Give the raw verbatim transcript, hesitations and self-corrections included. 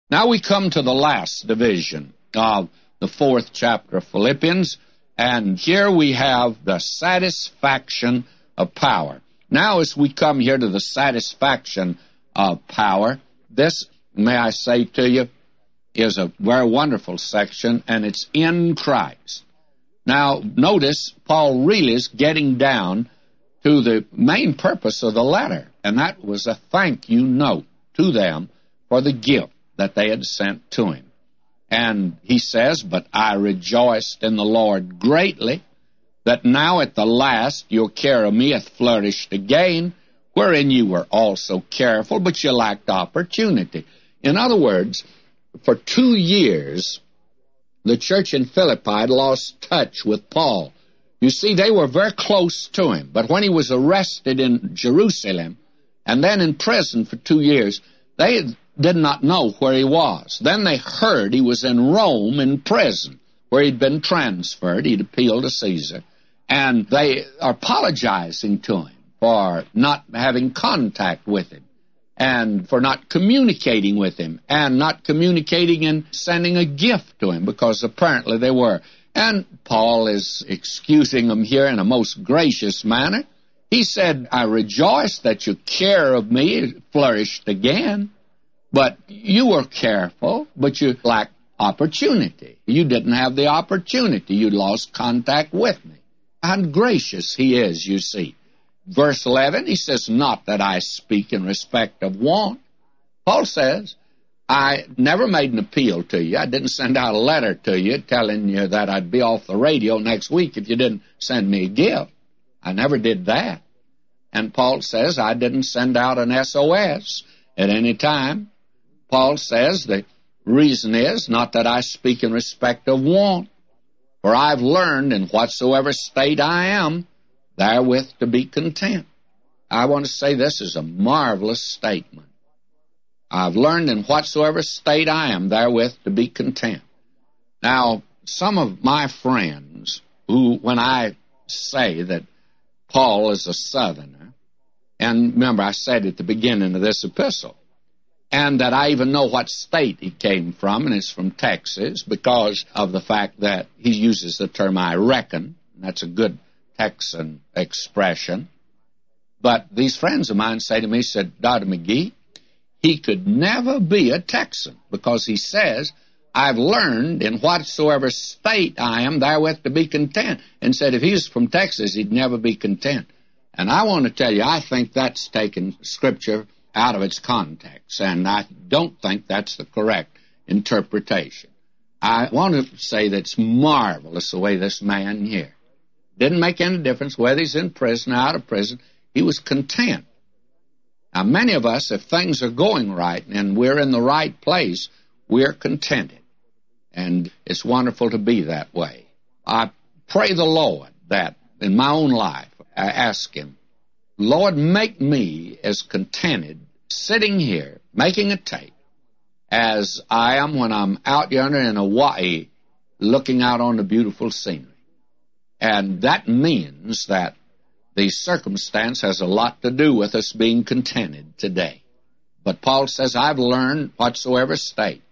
Now we come to the last division of the fourth chapter of Philippians, and here we have the satisfaction of power. Now as we come here to the satisfaction of power, this, may I say to you, is a very wonderful section, and it's in Christ. Now notice, Paul really is getting down to the main purpose of the letter, and that was a thank you note to them for the gift that they had sent to him. And he says, "But I rejoiced in the Lord greatly, that now at the last your care of me hath flourished again, wherein you were also careful, but you lacked opportunity." In other words, for two years, the church in Philippi had lost touch with Paul. You see, they were very close to him, but when he was arrested in Jerusalem and then in prison for two years, they did not know where he was. Then they heard he was in Rome in prison, where he'd been transferred. He'd appealed to Caesar. And they are apologizing to him for not having contact with him, and for not communicating with him, and not communicating and sending a gift to him, because apparently they were. And Paul is excusing them here in a most gracious manner. He said, "I rejoice that your care of me flourished again. But you were careful, but you lacked opportunity. You didn't have the opportunity. You lost contact with me." How gracious he is, you see. Verse eleven, he says, "Not that I speak in respect of want." Paul says, "I never made an appeal to you. I didn't send out a letter to you telling you that I'd be off the radio next week if you didn't send me a gift. I never did that." And Paul says, "I didn't send out an S O S at any time." Paul says the reason is, "Not that I speak in respect of want, for I've learned in whatsoever state I am, therewith to be content." I want to say this is a marvelous statement. I've learned in whatsoever state I am, therewith to be content. Now, some of my friends who, when I say that Paul is a Southerner, and remember I said at the beginning of this epistle, and that I even know what state he came from, and it's from Texas, because of the fact that he uses the term "I reckon." That's a good Texan expression. But these friends of mine say to me, said, "Doctor McGee, he could never be a Texan, because he says, I've learned in whatsoever state I am, therewith to be content." And said if he was from Texas, he'd never be content. And I want to tell you, I think that's taken Scripture out of its context, and I don't think that's the correct interpretation. I want to say that it's marvelous the way this man here didn't make any difference whether he's in prison or out of prison. He was content. Now, many of us, if things are going right and we're in the right place, we're contented, and it's wonderful to be that way. I pray the Lord that in my own life, I ask him, "Lord, make me as contented sitting here making a tape as I am when I'm out yonder in Hawaii looking out on the beautiful scenery." And that means that the circumstance has a lot to do with us being contented today. But Paul says, "I've learned whatsoever state."